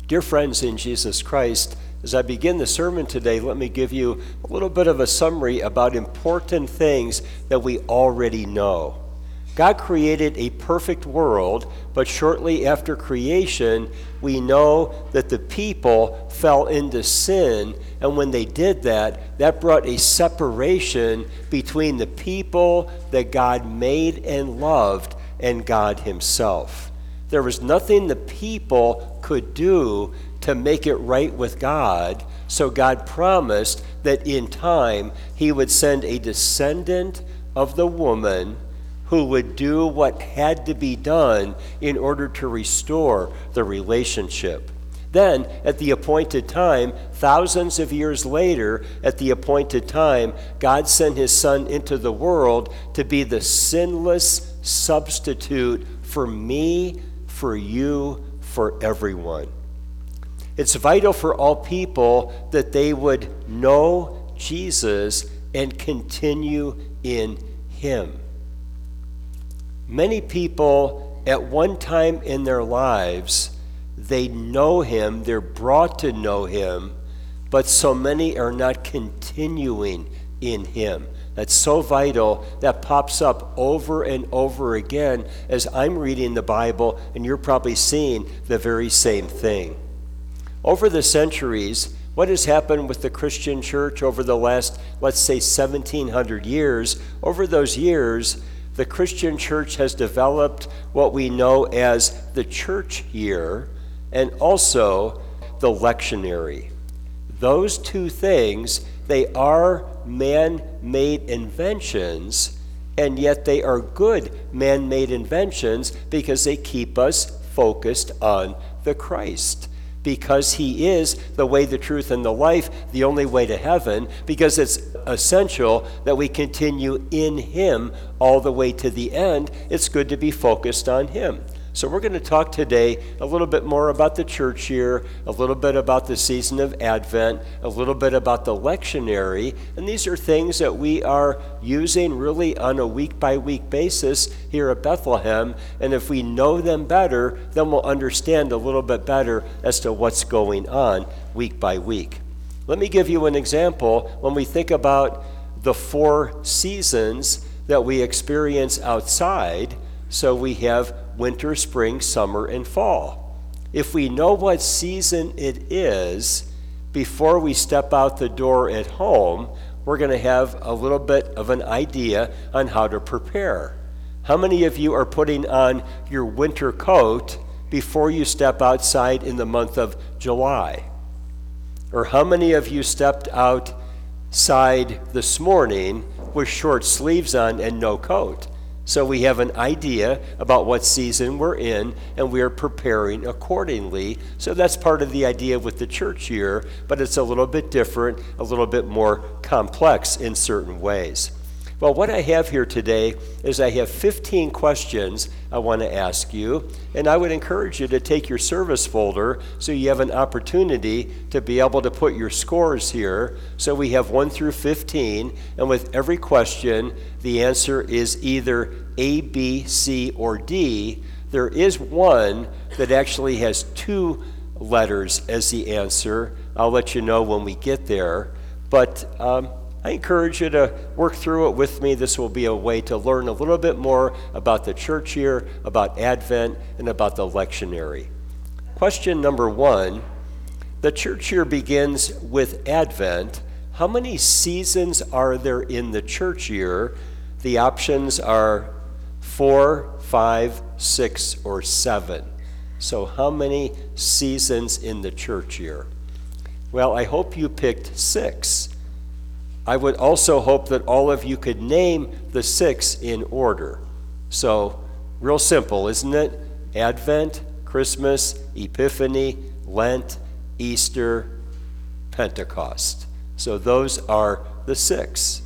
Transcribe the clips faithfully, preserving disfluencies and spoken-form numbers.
Dear friends in Jesus Christ, as I begin the sermon today, let me give you a little bit of a summary about important things that we already know. God created a perfect world, but shortly after creation, we know that the people fell into sin, and when they did that, that brought a separation between the people that God made and loved and God himself. There was nothing the people could do to make it right with God, so God promised that in time he would send a descendant of the woman who would do what had to be done in order to restore the relationship. Then, at the appointed time, thousands of years later, at the appointed time, God sent his Son into the world to be the sinless substitute for me, for you, for everyone. It's vital for all people that they would know Jesus and continue in him. Many people at one time in their lives, they know him, they're brought to know him, but so many are not continuing in him. That's so vital. That pops up over and over again as I'm reading the Bible, and you're probably seeing the very same thing. Over the centuries, what has happened with the Christian church over the last, let's say, seventeen hundred years? Over those years, the Christian church has developed what we know as the church year and also the lectionary. Those two things, they are man-made inventions, and yet they are good man-made inventions because they keep us focused on the Christ. Because he is the way, the truth, and the life, the only way to heaven, because it's essential that we continue in him all the way to the end. It's good to be focused on him. So we're going to talk today a little bit more about the church year, a little bit about the season of Advent, a little bit about the lectionary, and these are things that we are using really on a week-by-week basis here at Bethlehem, and if we know them better, then we'll understand a little bit better as to what's going on week by week. Let me give you an example. When we think about the four seasons that we experience outside, so we have winter, spring, summer, and fall. If we know what season it is before we step out the door at home, we're going to have a little bit of an idea on how to prepare. How many of you are putting on your winter coat before you step outside in the month of July? Or how many of you stepped outside this morning with short sleeves on and no coat? So we have an idea about what season we're in, and we are preparing accordingly. So that's part of the idea with the church year, but it's a little bit different, a little bit more complex in certain ways. Well, what I have here today is I have fifteen questions I want to ask you, and I would encourage you to take your service folder so you have an opportunity to be able to put your scores here. So we have one through fifteen, and with every question, the answer is either A, B, C, or D. There is one that actually has two letters as the answer. I'll let you know when we get there, but um, I encourage you to work through it with me. This will be a way to learn a little bit more about the church year, about Advent, and about the lectionary. Question number one, the church year begins with Advent. How many seasons are there in the church year? The options are four, five, six, or seven. So how many seasons in the church year? Well, I hope you picked six. I would also hope that all of you could name the six in order. So, real simple, isn't it? Advent, Christmas, Epiphany, Lent, Easter, Pentecost. So those are the six.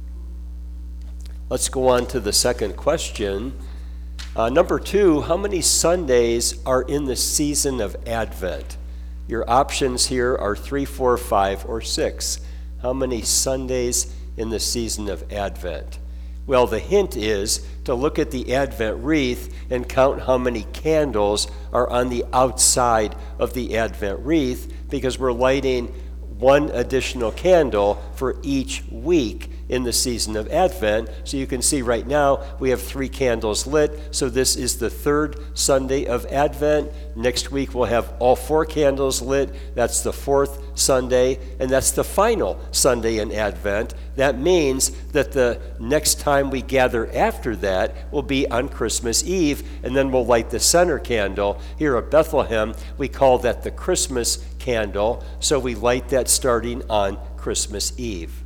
Let's go on to the second question. Uh, number two, how many Sundays are in the season of Advent? Your options here are three, four, five, or six. How many Sundays in the season of Advent? Well, the hint is to look at the Advent wreath and count how many candles are on the outside of the Advent wreath, because we're lighting one additional candle for each week in the season of Advent. So you can see right now we have three candles lit. So this is the third Sunday of Advent. Next week we'll have all four candles lit. That's the fourth Sunday, and that's the final Sunday in Advent. That means that the next time we gather after that will be on Christmas Eve, and then we'll light the center candle. Here at Bethlehem, we call that the Christmas candle, so we light that starting on Christmas Eve.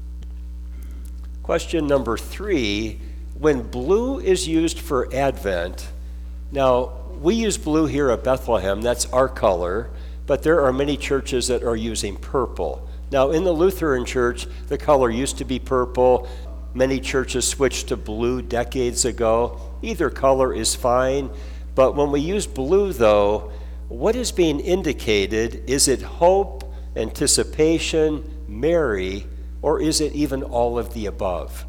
Question number three, when blue is used for Advent, now we use blue here at Bethlehem, that's our color, but there are many churches that are using purple. Now in the Lutheran Church, the color used to be purple. Many churches switched to blue decades ago. Either color is fine, but when we use blue though, what is being indicated? Is it hope, anticipation, Mary, or is it even all of the above?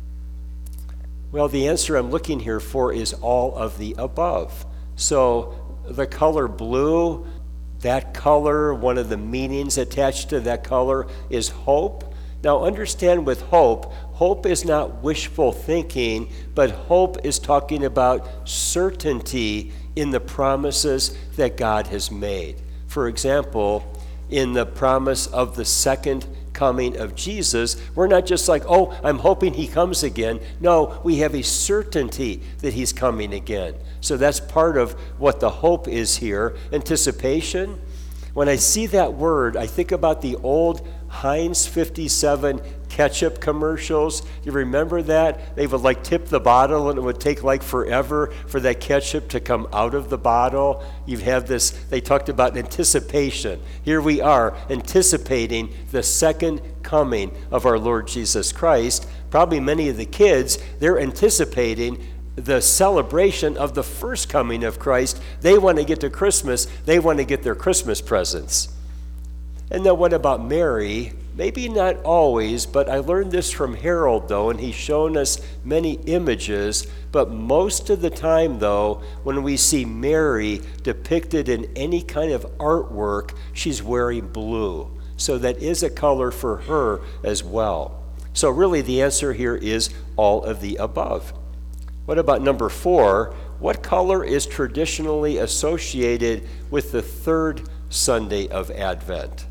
Well, the answer I'm looking here for is all of the above. So the color blue, that color, one of the meanings attached to that color is hope. Now understand, with hope, hope is not wishful thinking, but hope is talking about certainty in the promises that God has made. For example, in the promise of the second coming of Jesus, we're not just like, oh, I'm hoping he comes again. No, we have a certainty that he's coming again. So that's part of what the hope is here. Anticipation. When I see that word, I think about the old Heinz fifty-seven ketchup commercials. You remember that? They would like tip the bottle and it would take like forever for that ketchup to come out of the bottle. You have this, they talked about anticipation. Here we are anticipating the second coming of our Lord Jesus Christ. Probably many of the kids, they're anticipating the celebration of the first coming of Christ. They want to get to Christmas. They want to get their Christmas presents. And then what about Mary? Maybe not always, but I learned this from Harold, though, and he's shown us many images. But most of the time, though, when we see Mary depicted in any kind of artwork, she's wearing blue. So that is a color for her as well. So really the answer here is all of the above. What about number four? What color is traditionally associated with the third Sunday of Advent?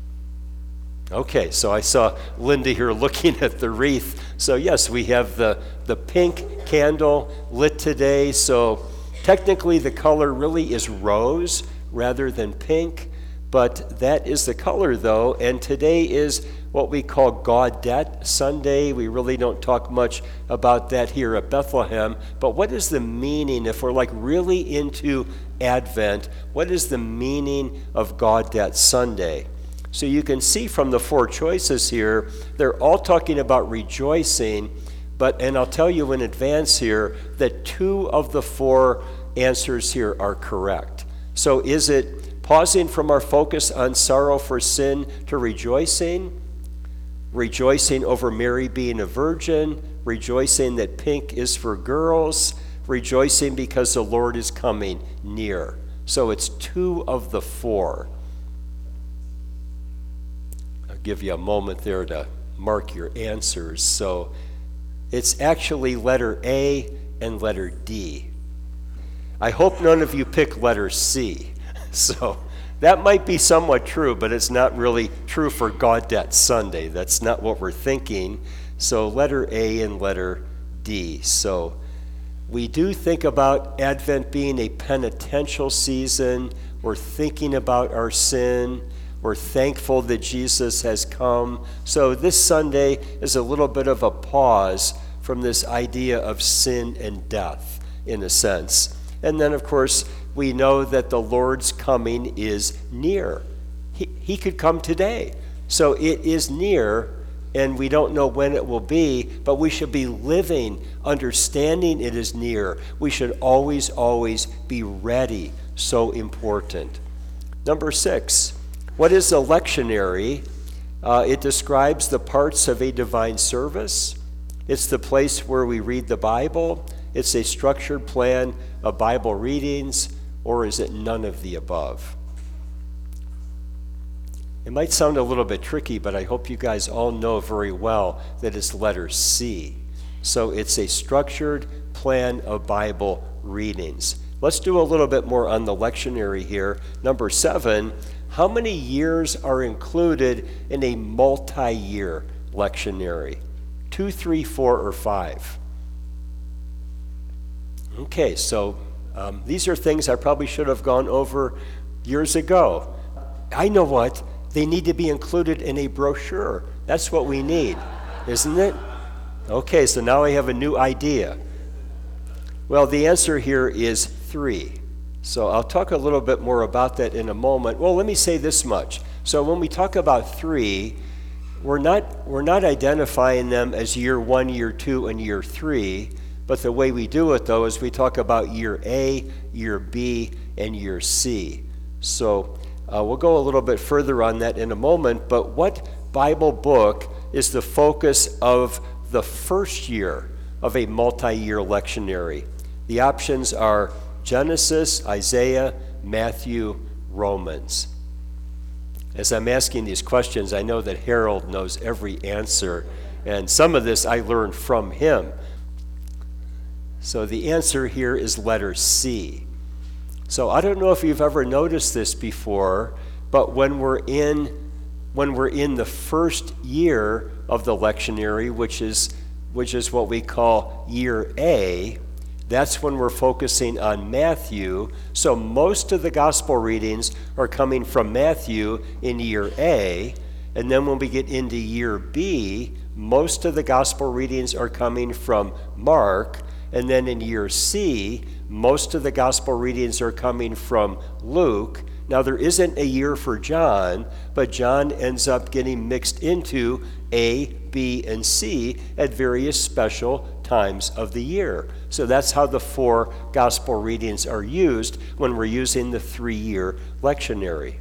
Okay, so I saw Linda here looking at the wreath. So yes, we have the, the pink candle lit today. So technically the color really is rose rather than pink, but that is the color though. And today is what we call Gaudete Sunday. We really don't talk much about that here at Bethlehem. But what is the meaning, if we're like really into Advent, what is the meaning of Gaudete Sunday? So you can see from the four choices here, they're all talking about rejoicing, but, and I'll tell you in advance here, that two of the four answers here are correct. So is it pausing from our focus on sorrow for sin to rejoicing? Rejoicing over Mary being a virgin, rejoicing that pink is for girls, rejoicing because the Lord is coming near. So it's two of the four. Give you a moment there to mark your answers. So it's actually letter A and letter D. I hope none of you pick letter C. So that might be somewhat true, but it's not really true for Gaudete Sunday. That's not what we're thinking. So letter A and letter D. So we do think about Advent being a penitential season. We're thinking about our sin. We're thankful that Jesus has come. So this Sunday is a little bit of a pause from this idea of sin and death, in a sense. And then, of course, we know that the Lord's coming is near. He, he could come today. So it is near, and we don't know when it will be, but we should be living, understanding it is near. We should always, always be ready. So important. Number six. What is a lectionary? Uh, it describes the parts of a divine service. It's the place where we read the Bible? It's a structured plan of Bible readings? Or is it none of the above? It might sound a little bit tricky, but I hope you guys all know very well that it's letter C. So it's a structured plan of Bible readings. Let's do a little bit more on the lectionary here. Number seven, how many years are included in a multi-year lectionary? Two, three, four, or five? Okay, so um, these are things I probably should have gone over years ago. I know what. They need to be included in a brochure. That's what we need, isn't it? Okay, so now I have a new idea. Well, the answer here is three. So I'll talk a little bit more about that in a moment. Well, let me say this much. So when we talk about three, we're not, we're not identifying them as year one, year two, and year three, but the way we do it, though, is we talk about year A, year B, and year C. So uh, we'll go a little bit further on that in a moment, but what Bible book is the focus of the first year of a multi-year lectionary? The options are Genesis, Isaiah, Matthew, Romans. As I'm asking these questions, I know that Harold knows every answer, and some of this I learned from him. So the answer here is letter C. So I don't know if you've ever noticed this before, but when we're in when we're in the first year of the lectionary, which is which is what we call year A, that's when we're focusing on Matthew. So most of the gospel readings are coming from Matthew in year A, and then when we get into year B, most of the gospel readings are coming from Mark. And then in year C, most of the gospel readings are coming from Luke. Now, there isn't a year for John, but John ends up getting mixed into A, B, and C at various special times of the year. So that's how the four gospel readings are used when we're using the three-year lectionary.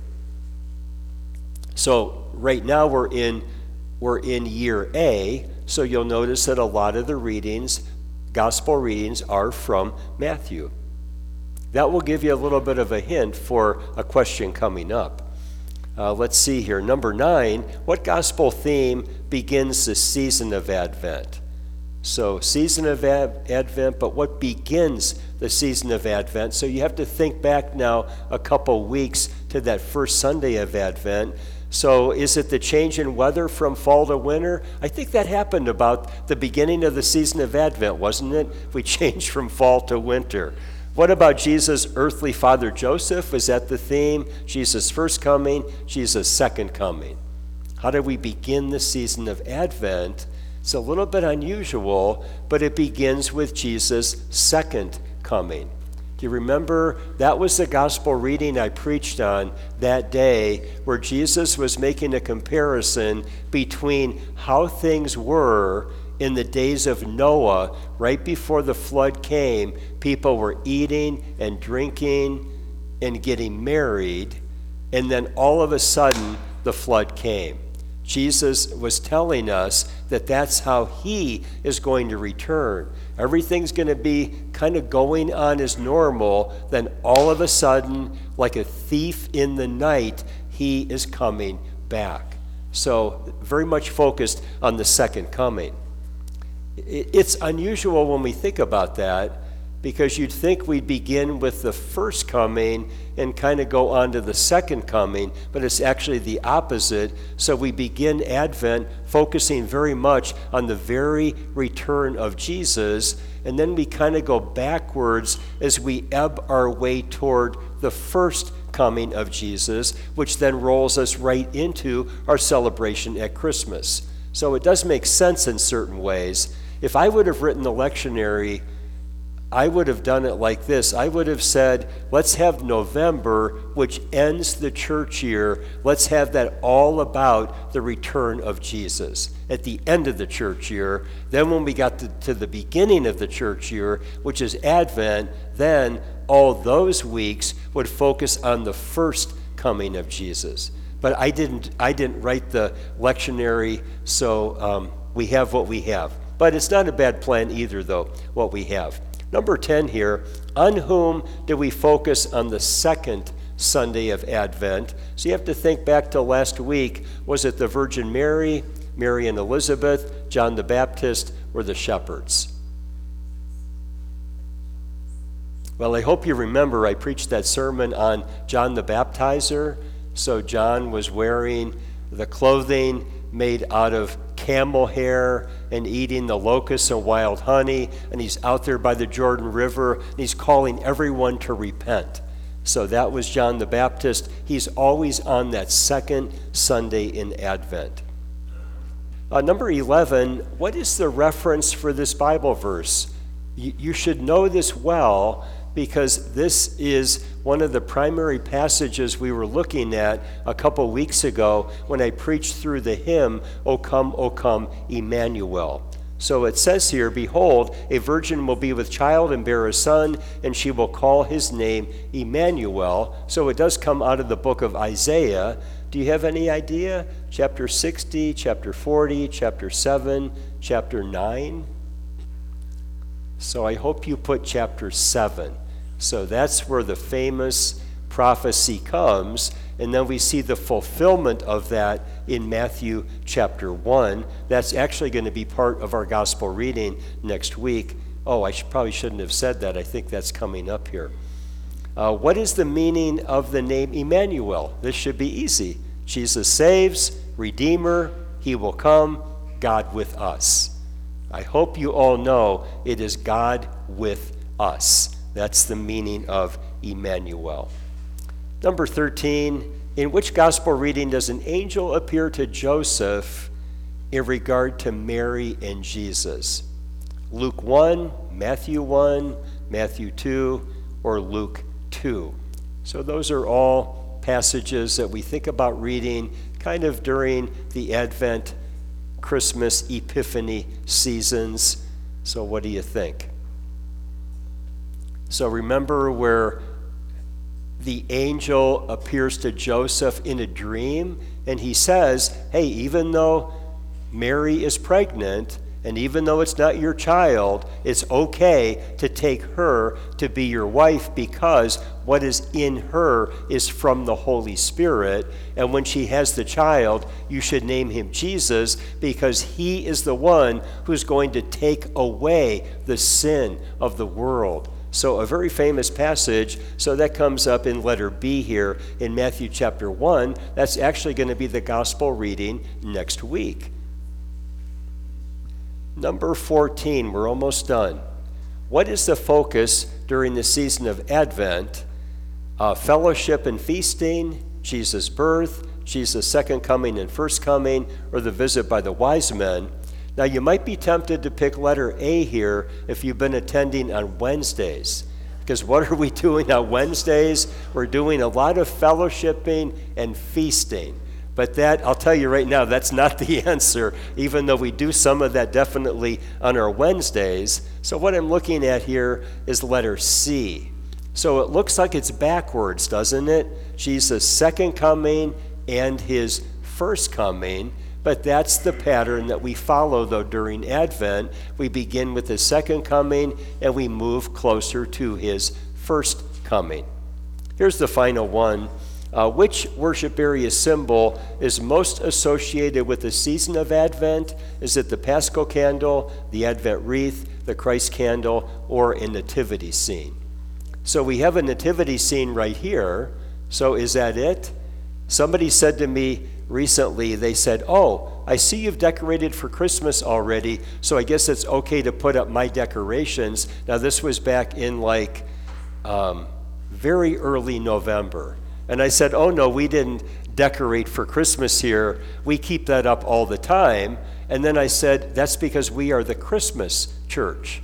So right now we're in, we're in year A, so you'll notice that a lot of the readings Gospel readings are from Matthew. That will give you a little bit of a hint for a question coming up. Uh, let's see here. Number nine, what gospel theme begins the season of Advent? So season of Ad- Advent, but what begins the season of Advent? So you have to think back now a couple weeks to that first Sunday of Advent. So is it the change in weather from fall to winter? I think that happened about the beginning of the season of Advent, wasn't it? We changed from fall to winter. What about Jesus' earthly father Joseph? Is that the theme? Jesus' first coming, Jesus' second coming. How do we begin the season of Advent? It's a little bit unusual, but it begins with Jesus' second coming. Do you remember? That was the gospel reading I preached on that day, where Jesus was making a comparison between how things were in the days of Noah, right before the flood came. People were eating and drinking and getting married, and then all of a sudden the flood came. Jesus was telling us that that's how he is going to return. Everything's going to be kind of going on as normal, then all of a sudden, like a thief in the night, he is coming back. So very much focused on the second coming. It's unusual when we think about that, because you'd think we'd begin with the first coming and kind of go on to the second coming, but it's actually the opposite. So we begin Advent focusing very much on the very return of Jesus, and then we kind of go backwards as we ebb our way toward the first coming of Jesus, which then rolls us right into our celebration at Christmas. So it does make sense in certain ways. If I would have written the lectionary, I would have done it like this. I would have said, let's have November, which ends the church year. Let's have that all about the return of Jesus at the end of the church year. Then when we got to, to the beginning of the church year, which is Advent, then all those weeks would focus on the first coming of Jesus. But I didn't, I didn't write the lectionary, so um, we have what we have. But it's not a bad plan either, though, what we have. Number ten here, on whom do we focus on the second Sunday of Advent? So you have to think back to last week. Was it the Virgin Mary, Mary and Elizabeth, John the Baptist, or the shepherds? Well, I hope you remember I preached that sermon on John the Baptizer. So John was wearing the clothing made out of camel hair and eating the locusts and wild honey, and he's out there by the Jordan River, and he's calling everyone to repent. So that was John the Baptist. He's always on that second Sunday in Advent. Uh, number eleven, what is the reference for this Bible verse? You, you should know this well, because this is one of the primary passages we were looking at a couple weeks ago when I preached through the hymn, O Come, O Come, Emmanuel. So it says here, behold, a virgin will be with child and bear a son, and she will call his name Emmanuel. So it does come out of the book of Isaiah. Do you have any idea? Chapter sixty, chapter forty, chapter seven, chapter nine? So I hope you put chapter seven. So that's where the famous prophecy comes, and then we see the fulfillment of that in Matthew chapter one. That's actually going to be part of our gospel reading next week. Oh, I should, probably shouldn't have said that. I think that's coming up here. Uh, what is the meaning of the name Emmanuel? This should be easy. Jesus saves, Redeemer, he will come, God with us. I hope you all know it is God with us. That's the meaning of Emmanuel. Number thirteen, in which gospel reading does an angel appear to Joseph in regard to Mary and Jesus? Luke one, Matthew one, Matthew two, or Luke two? So those are all passages that we think about reading kind of during the Advent, Christmas, Epiphany seasons. So what do you think? So remember where the angel appears to Joseph in a dream, and he says, hey, even though Mary is pregnant, and even though it's not your child, it's okay to take her to be your wife, because what is in her is from the Holy Spirit. And when she has the child, you should name him Jesus, because he is the one who's going to take away the sin of the world. So a very famous passage. So that comes up in letter B here in Matthew chapter one. That's actually going to be the gospel reading next week. Number fourteen, we're almost done. What is the focus during the season of Advent? Uh, fellowship and feasting, Jesus' birth, Jesus' second coming and first coming, or the visit by the wise men? Now, you might be tempted to pick letter A here if you've been attending on Wednesdays. Because what are we doing on Wednesdays? We're doing a lot of fellowshipping and feasting. But that, I'll tell you right now, that's not the answer, even though we do some of that definitely on our Wednesdays. So what I'm looking at here is letter C. So it looks like it's backwards, doesn't it? Jesus' second coming and his first coming. But that's the pattern that we follow, though, during Advent. We begin with his second coming, and we move closer to his first coming. Here's the final one. Uh, which worship area symbol is most associated with the season of Advent? Is it the Paschal candle, the Advent wreath, the Christ candle, or a nativity scene? So we have a nativity scene right here. So is that it? Somebody said to me recently, they said, oh, I see you've decorated for Christmas already, so I guess it's okay to put up my decorations. Now, this was back in like um, very early November. And I said, oh, no, we didn't decorate for Christmas here. We keep that up all the time. And then I said, that's because we are the Christmas church.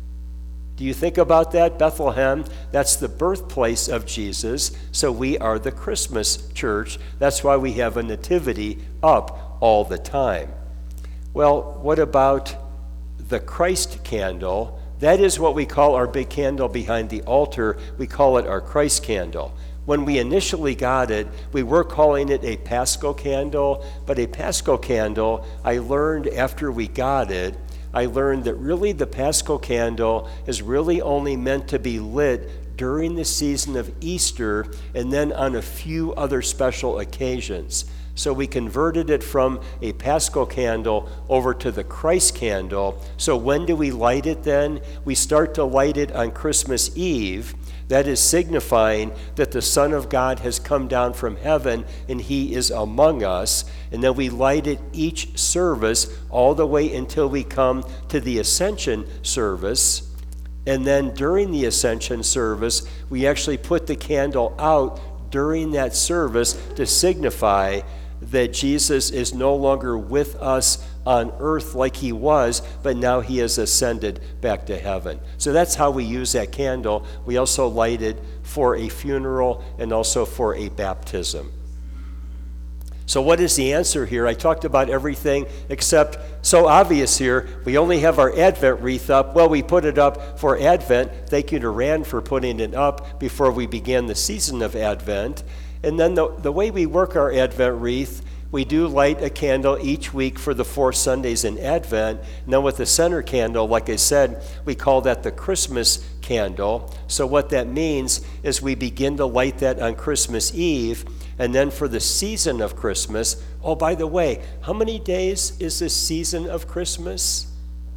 Do you think about that? Bethlehem, that's the birthplace of Jesus, so we are the Christmas church. That's why we have a nativity up all the time. Well, what about the Christ candle? That is what we call our big candle behind the altar. We call it our Christ candle. When we initially got it, we were calling it a Paschal candle, but a Paschal candle, I learned after we got it, I learned that really the Paschal candle is really only meant to be lit during the season of Easter and then on a few other special occasions. So we converted it from a Paschal candle over to the Christ candle. So when do we light it then? We start to light it on Christmas Eve. That is signifying that the Son of God has come down from heaven and he is among us. And then we light it each service all the way until we come to the Ascension service. And then during the Ascension service, we actually put the candle out during that service to signify that Jesus is no longer with us on earth like he was, but now he has ascended back to heaven. So that's how we use that candle. We also light it for a funeral and also for a baptism. So what is the answer here? I talked about everything except, so obvious here, we only have our Advent wreath up. Well, we put it up for Advent. Thank you to Rand for putting it up before we began the season of Advent. And then the, the way we work our Advent wreath, we do light a candle each week for the four Sundays in Advent. Now with the center candle, like I said, we call that the Christmas candle. So what that means is we begin to light that on Christmas Eve. And then for the season of Christmas, oh, by the way, how many days is this season of Christmas?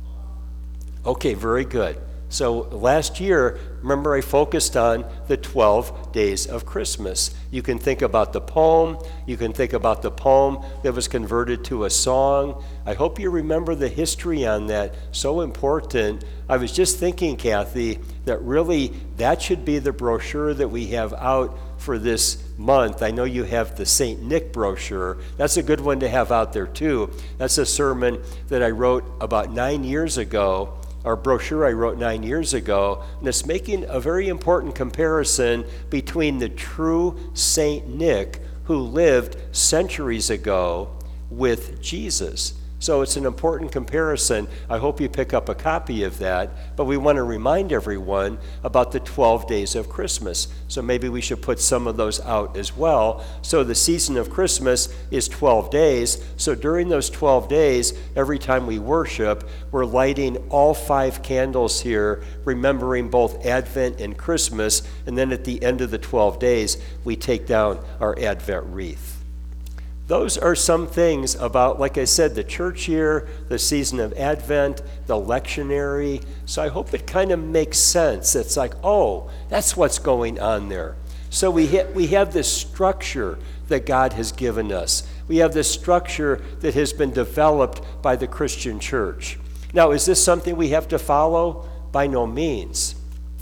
Okay, very good. So last year, remember I focused on the twelve days of Christmas. You can think about the poem. You can think about the poem that was converted to a song. I hope you remember the history on that. So important. I was just thinking, Kathy, that really that should be the brochure that we have out for this month. I know you have the Saint Nick brochure. That's a good one to have out there too. That's a sermon that I wrote about nine years ago. Our brochure I wrote nine years ago, and it's making a very important comparison between the true Saint Nick who lived centuries ago with Jesus. So it's an important comparison. I hope you pick up a copy of that, but we want to remind everyone about the twelve days of Christmas. So maybe we should put some of those out as well. So the season of Christmas is twelve days. So during those twelve days, every time we worship, we're lighting all five candles here, remembering both Advent and Christmas, and then at the end of the twelve days, we take down our Advent wreath. Those are some things about, like I said, the church year, the season of Advent, the lectionary. So I hope it kind of makes sense. It's like, oh, that's what's going on there. So we, ha- we have this structure that God has given us. We have this structure that has been developed by the Christian church. Now, is this something we have to follow? By no means.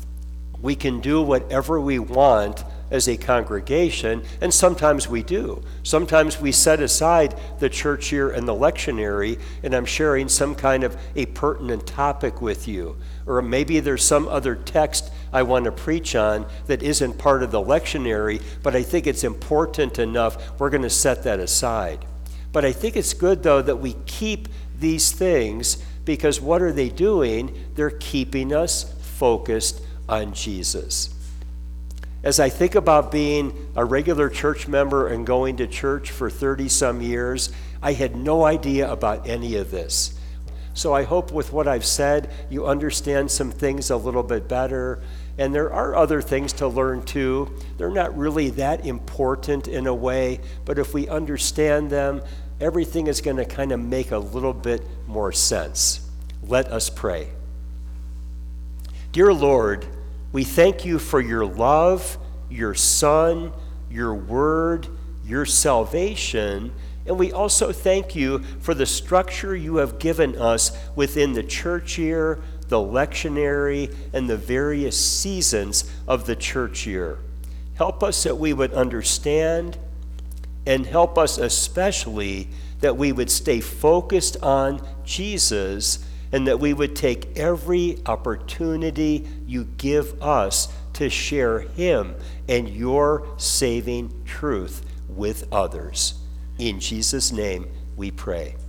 We can do whatever we want as a congregation, and sometimes we do. Sometimes we set aside the church year and the lectionary, and I'm sharing some kind of a pertinent topic with you. Or maybe there's some other text I want to preach on that isn't part of the lectionary, but I think it's important enough, we're going to set that aside. But I think it's good, though, that we keep these things, because what are they doing? They're keeping us focused on Jesus. As I think about being a regular church member and going to church for thirty some years, I had no idea about any of this. So I hope with what I've said, you understand some things a little bit better. And there are other things to learn too. They're not really that important in a way, but if we understand them, everything is going to kind of make a little bit more sense. Let us pray. Dear Lord, we thank you for your love, your Son, your word, your salvation, and we also thank you for the structure you have given us within the church year, the lectionary, and the various seasons of the church year. Help us that we would understand, and help us especially that we would stay focused on Jesus, and that we would take every opportunity you give us to share him and your saving truth with others. In Jesus' name we pray.